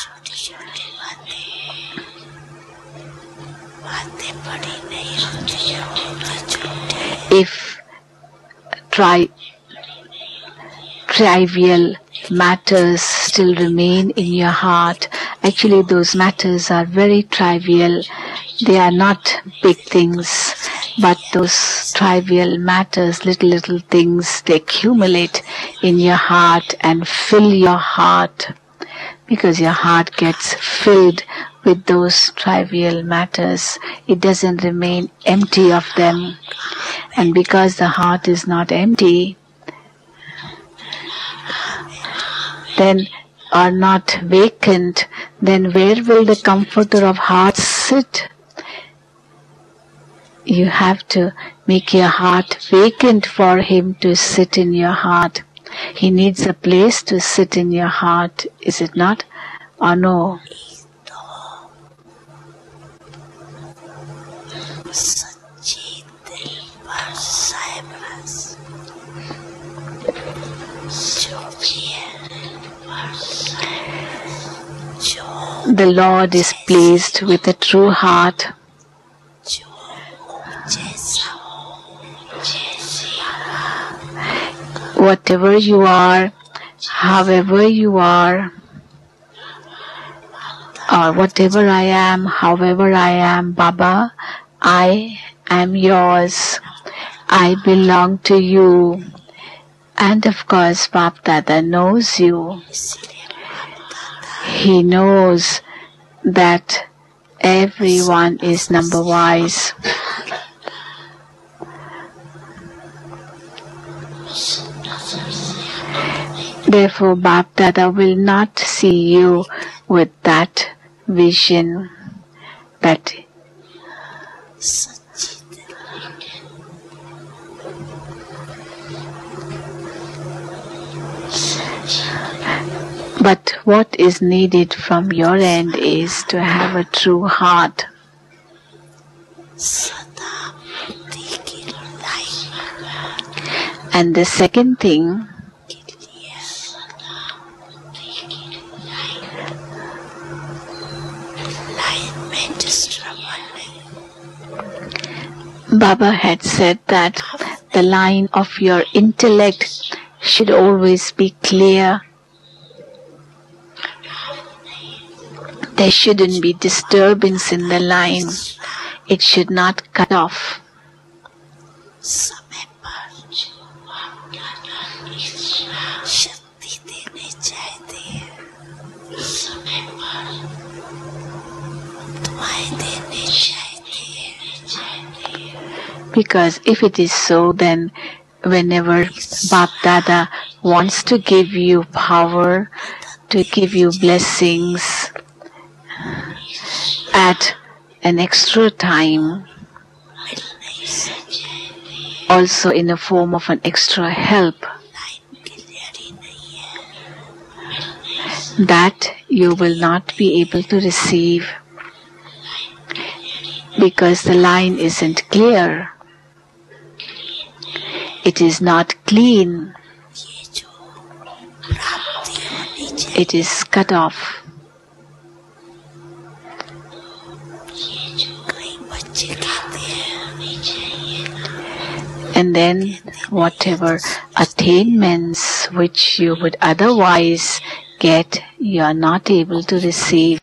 If trivial matters still remain in your heart, actually those matters are very trivial. They are not big things, but those trivial matters, little things, they accumulate in your heart and fill your heart, because your heart gets filled with those trivial matters. It doesn't remain empty of them. And because the heart is not empty, then are not vacant, then where will the comforter of hearts sit? You have to make your heart vacant for him to sit in your heart. He needs a place to sit in your heart, is it not? Or no? The Lord is pleased with a true heart. Whatever you are, however you are, or whatever I am, however I am, Baba, I am yours. I belong to you. And of course, Bap Dada knows you. He knows that everyone is number wise. Therefore, Bap Dada will not see you with that vision that but what is needed from your end is to have a true heart. And the second thing, Baba had said that the line of your intellect should always be clear. There shouldn't be disturbance in the line. It should not cut off. Because if it is so, then whenever Bap Dada wants to give you power, to give you blessings at an extra time, also in the form of an extra help, that you will not be able to receive, because the line isn't clear. It is not clean. It is cut off. And then whatever attainments which you would otherwise get, you are not able to receive.